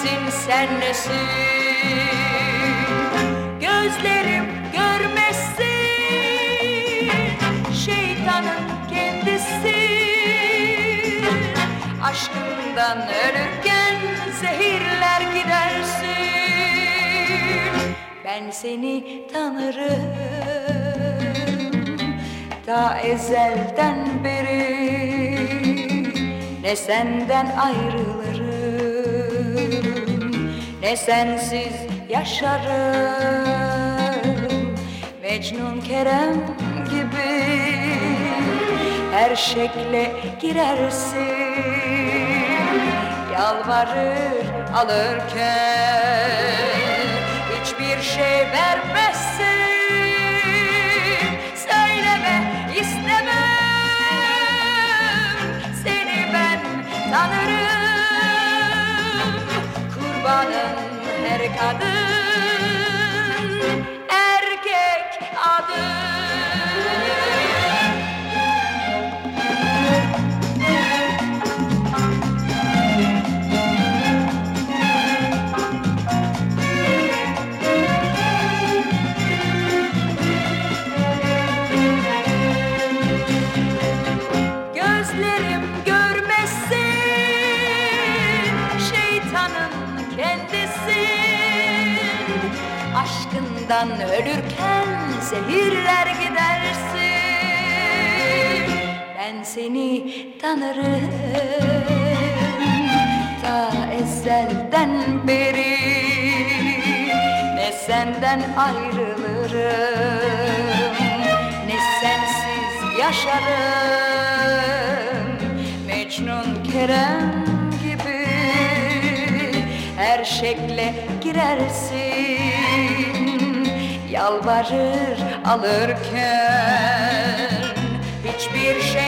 nesin sen nesin? Gözlerim görmesin, şeytanın kendisi. Aşkından ölürken zehirler gidersin. Ben seni tanırım ta ezelden beri. Ne senden ayrılırım, ne sensiz yaşarım. Mecnun Kerem gibi her şekle girersin. Yalvarır alırken hiçbir şey vermezsin. Söyleme istemem, seni ben tanırım. Kurbanın her kadın erkek adı. Gözlerim görmesin, şeytanın kendisin. Aşkından ölürken zehirler gidersin. Ben seni tanırım ta ezelden beri. Ne senden ayrılırım, ne sensiz yaşarım. Mecnun Kerem gibi her şekle girersin. Yalvarır alırken hiçbir şey